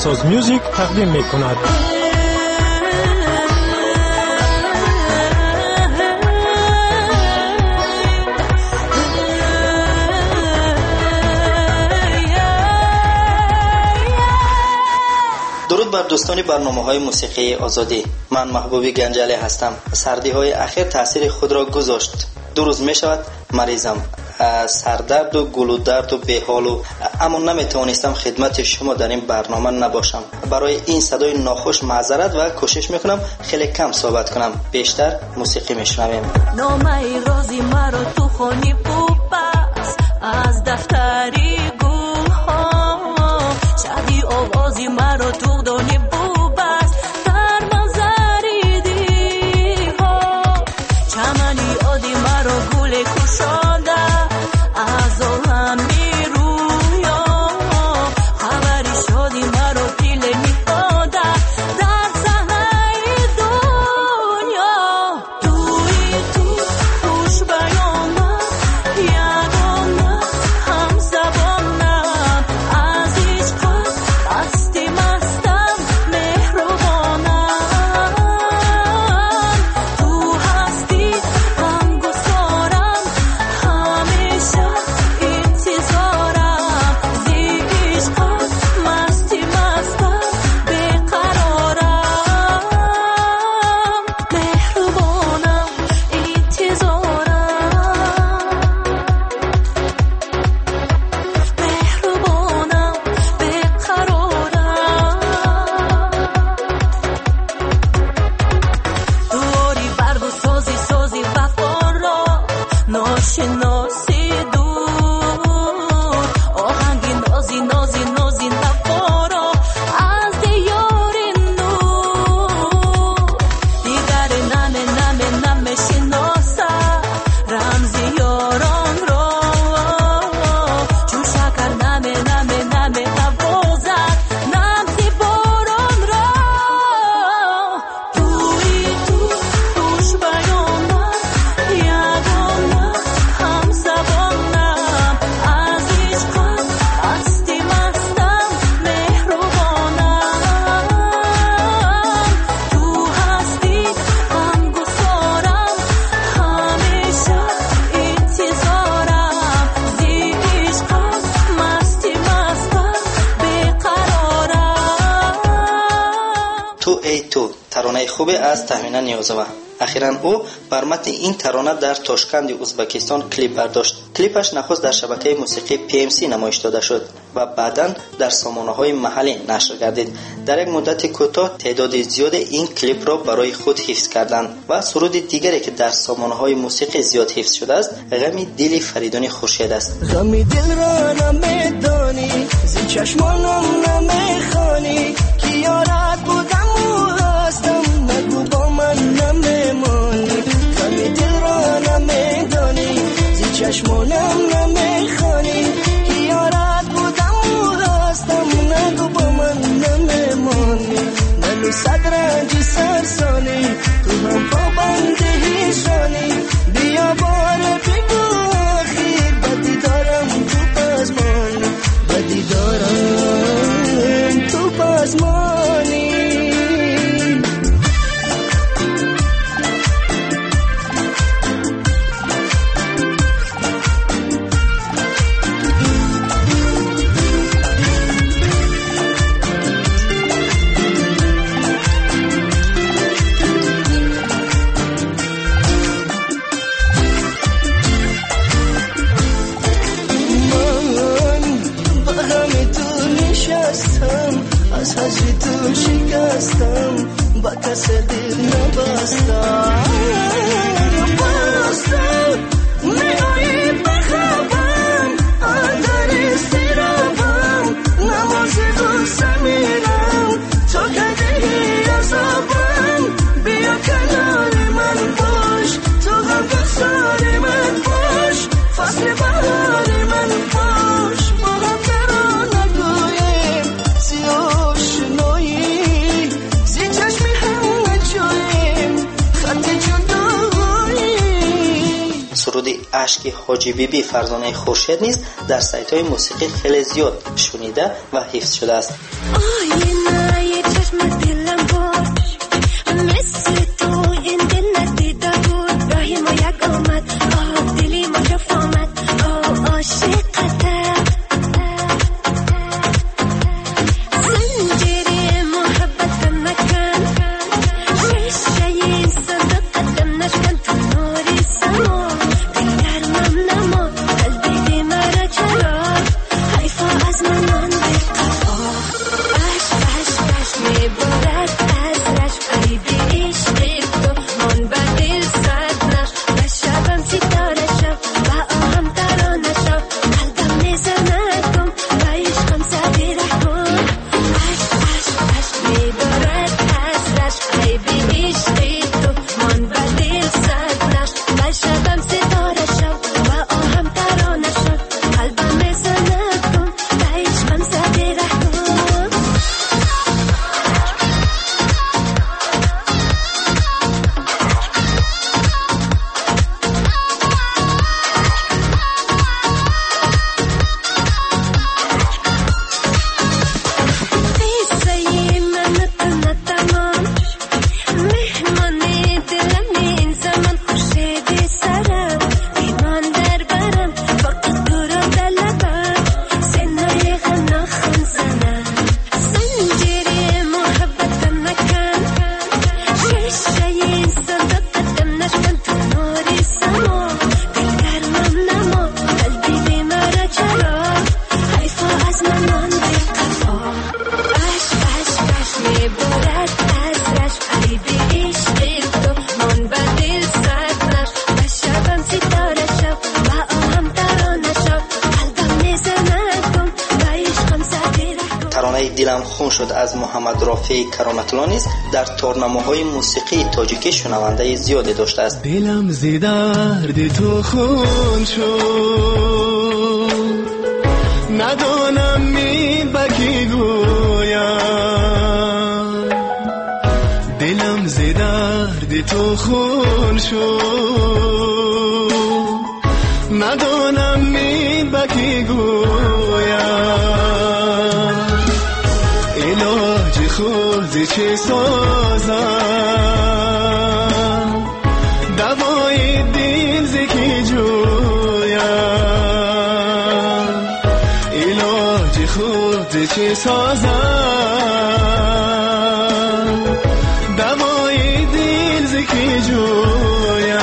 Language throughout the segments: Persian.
ساز میوزیک تقدیم میکند. درود بر دوستان برنامه‌های موسیقی آزادی. من محبوبی گنجالی هستم. سردی‌های اخیر تاثیر خود را گذاشت. 2 روز می‌شود مریضم. سردرد و گلودرد و بی‌حال و اما نمی‌توانستم خدمت شما در این برنامه نباشم. برای این صدای ناخوش معذرت و کوشش می‌کنم خیلی کم صحبت کنم. بیشتر موسیقی می‌شنویم. نامه رازی مرا تو خونی پوپس از دفتری گل‌ها شادی آوازی مرا تو دانی بوبس در منظری دیها چمنی آدی مرا گل کشانده از عالمی رویا خبری شادی مرا دل می‌داده در صحنه دنیا توی تو خوش بیانم یگانه هم زبانم از هیچ کس هستی مستم مهربانم تو هستی غم گسارم همیشه انتظارم زی عشقت مستی مستم بیقرارم مهربانم انتظارم مهربانم بیقرارم دوری برگ و سازی وفا را ناشناسی دور آهنگی نازی نفا را از دیار نور دیگر نمی شناسه رمزی یاران را چون شکر نمی نوازد نمزی باران را توی تو خوش بیانم یگانه هم زبانم از عشقت هستی مستم مهربانم تو هستی غم گسارم همیشه انتظارم زی عشقت مستی مستم بیقرارم. تو ای تو ترانه خوبی از تهمینه نیازова. اخیراً او بر متن این ترانه در تاشکند ازبکستان کلیپ برداشت. کلیپش نخست در شبکه موسیقی PMC نمایش داده شد و بعداً در سامانه‌های محلی نشر گردید. در یک مدت کوتاه تعداد زیاد این کلیپ را برای خود حفظ کردند و سرود دیگری که در سامانه‌های موسیقی زیاد حفظ شده است غم دل فریدون خورشید است. غم دل را نمیدانی زی چشمانم نمیخوانی که یارت بودم و هستم نگو با من نمیمانی غم دل را نمیدانی زی چشمانم نمیخوانی که یارت بودم و هستم نگو با من نمیمانی نلو صدرنجی سرسانی تو هم پابند هیشانی بیا بار بگو آخیر بدی دارم تو پزمانی بدی دارم تو پزمانی از هجری تو شکستم با کس دل نبستم میایی بخوابم آدر استرابم نماز غصه میرم تو کدهی عذابم بیا کنار من باش تو هم گسار من باش فصل بهار من باش با هم دران نگویم آشنایی زی چشمی همه جاییم خط جدایی. سرود اشک حاجی بیبی فرزانه خورشید نیز در سایت‌های موسیقی خیلی زیاد شنیده و حفظ شده است. حبیبی عشق تو من به دل صدر و شبم ستاره شب و آهم ترانه شب قلبم نیزه نکن و عشقم سفیره کن. ترانه دلم خون شد از محمد رافع کرامت‌الله نیز در تارنمه‌های موسیقی تاجیکی شنونده زیادی داشته است. دلم ز درد تو خون شد ندانم می به کی گویم. دلم ز درد تو خون شد ندانم می به کی گویم. علاج خود چه سازم دوای دل ز کی جویم. علاج خود چه سازم دوای دل ز کی جویم.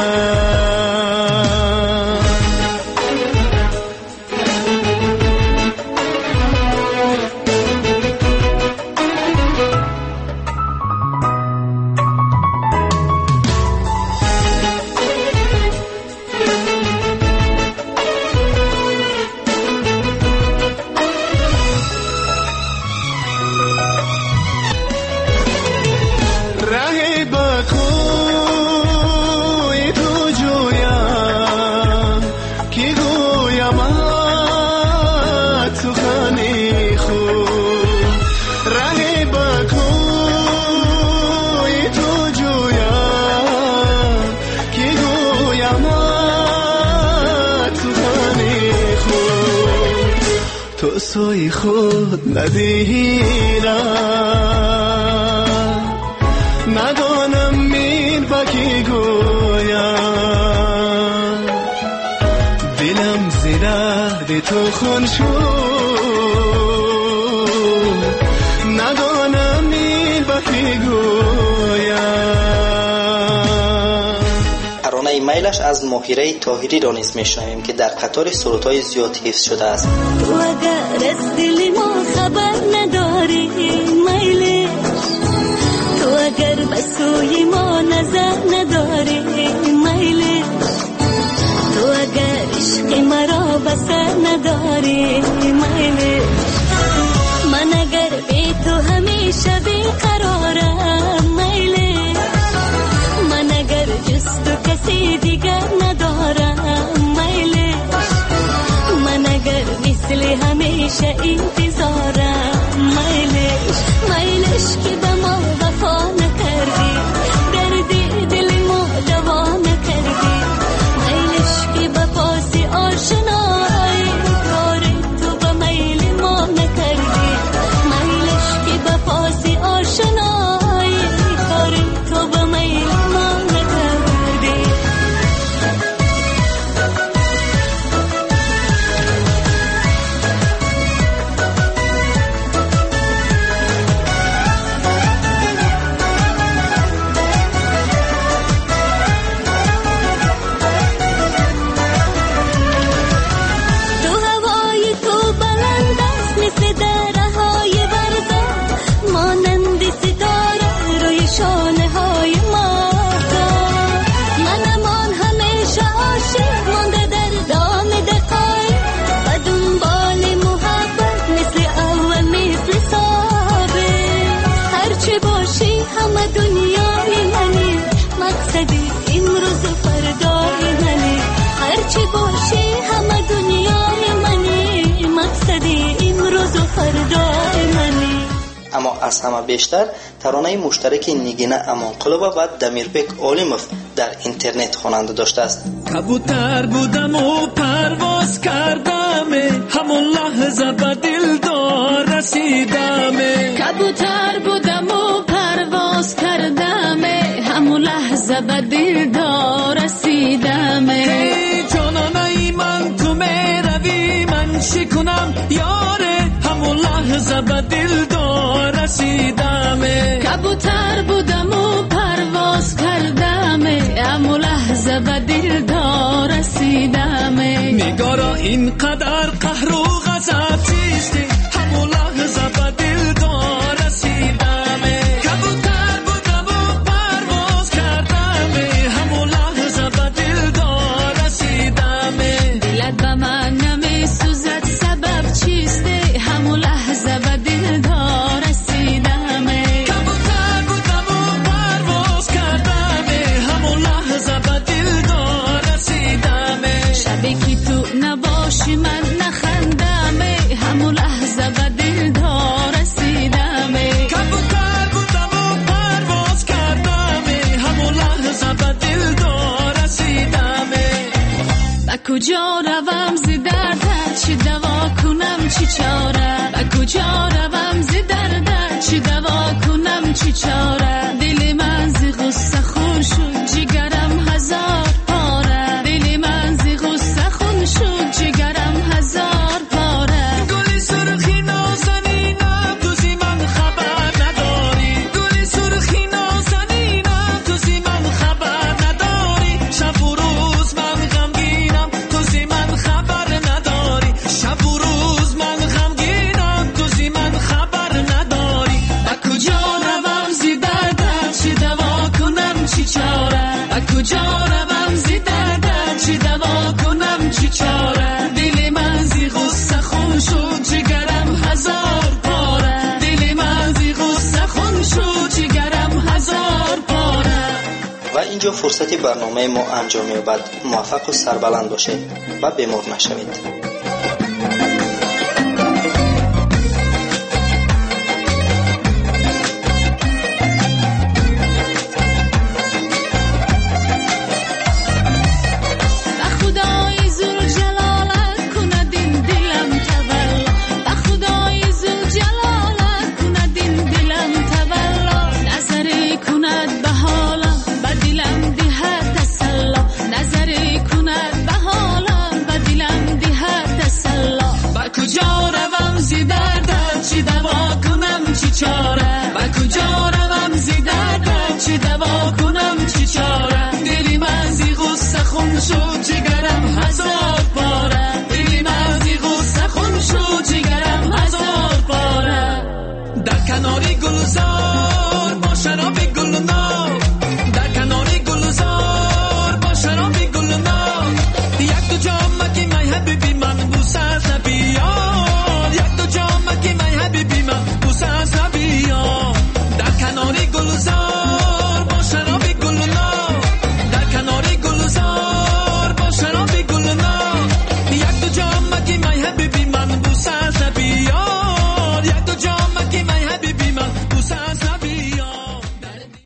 تو سوی خود ندیدم ندانم میر با کی گویم. دلم ز درد تو خون شد ندانم میر با کی گویم. ترانه میلش از ماهیره طاهری را نیز میشنویم که در قطار سرودهای زیاد حفظ شده است. تو اگر از دل ما خبر نداری میلش، تو اگر به سوی ما نظر نداری میلش، تو اگر عشق مرا بسر نداری میلش، من اگر بی تو همیشه بیقرارم میلش، من اگر جز تو کسی دیگر ندارم میلش، من اگر مثل همیشه انتظارم میلش، میلش که به ما وفا نکردی، دردی دل ما دوا نکردی، میلش که به پاس آشنایی کار تو به میل ما نکردی، میلش که به پاس آشنایی کار تو به میل ما نکردی. همه دنیای منی مقصدی امروز و فردای منی، هرچی باشی همه دنیای منی مقصدی امروز و فردای منی. اما از همه بیشتر ترانه مشترک نگینه امانقلوبه و دمیربک عالموف در اینترنت خواننده داشته است. کبوتر بودم و پرواز کردم، همون لحظه به دلدار رسیدم. کبوتر بودم و پرواز کردم، همون لحظه به دلدار رسیدم. جانانه من تو میروی من شکنم یاره، همون لحظه به دلدار رسیدم. کبوتر بودم و پرواز کردم، همون لحظه به دلدار رسیدم. نگارا اینقدر قهر و غضب چیستی، همون لحظه به دلدار رسیدم. کبوتر بودم و کجا روم ز درد چی دوا کنم چی چاره کجا روم ز درد چی دوا کنم چی چاره دل من ز غصه خون شد جگرم هزار پاره دل من ز غصه خون شد جگرم هزار پاره گل سرخی نازنینم تو زی من خبر نداری گل سرخی نازنینم تو زی من خبر نداری شب و روز من غمگینم تو زی من خبر نداری شب و روز من غمگینم تو زی من خبر نداری کجا روم ز درد چی دوا کنم چی چاره کجا روم ز درد چی دوا کنم چی چاره دل من ز غصه خون شد جگرم هزار پاره دل من ز غصه خون شد جگرم هزار پاره. و اینجا فرصتی برنامه ما انجام یابد. موفق و سربلند باشید و بیمار نشوید.